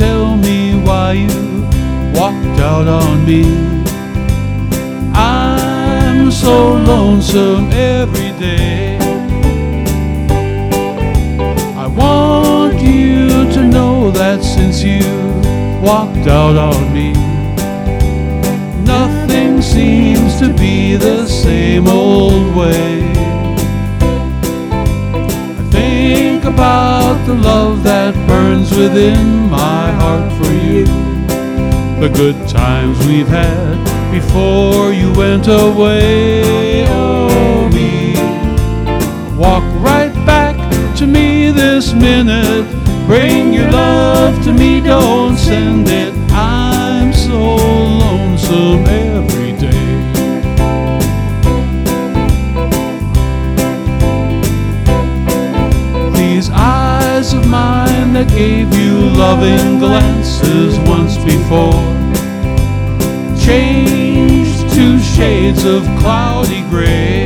tell me why you walked out on me. I'm so lonesome every day. I want you to know that since you walked out on me, nothing seems to be the same old way. I think about the love that burns within my heart for you, the good times we've had before you went away. Oh, me, walk right back to me this minute. Bring your love to me, don't send it. I'm so lonesome every day. These eyes of mine that gave you loving glances once before changed to shades of cloudy gray.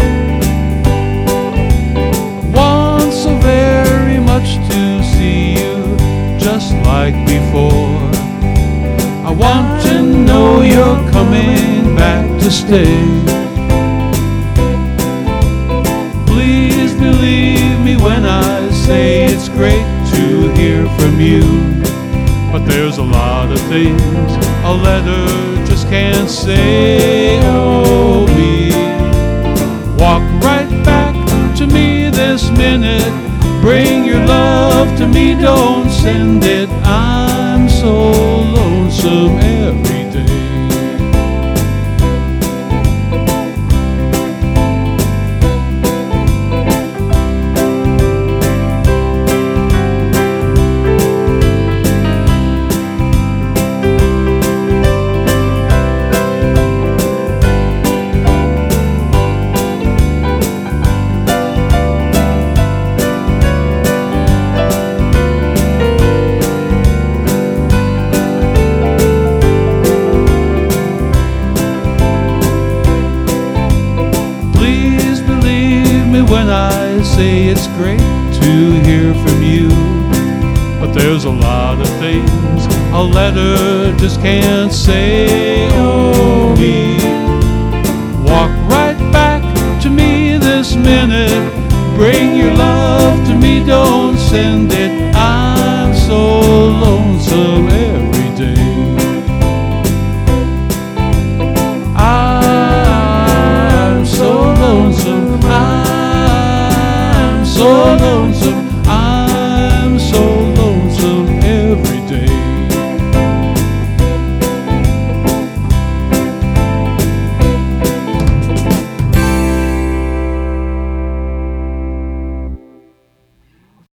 Want so very much to see you just like before. I want to know you're coming back to stay. Please believe me when I say it's great to hear from you, but there's a lot of things a letter just can't say. Oh, me, walk right back to me this minute. Bring your love to me, don't send it. I'm so lonesome every day. When I say it's great to hear from you, but there's a lot of things a letter just can't say. Oh, me, walk right back to me this minute. Bring your love to me, don't send it. I'm so lonesome every day. I'm so lonesome. So lonesome.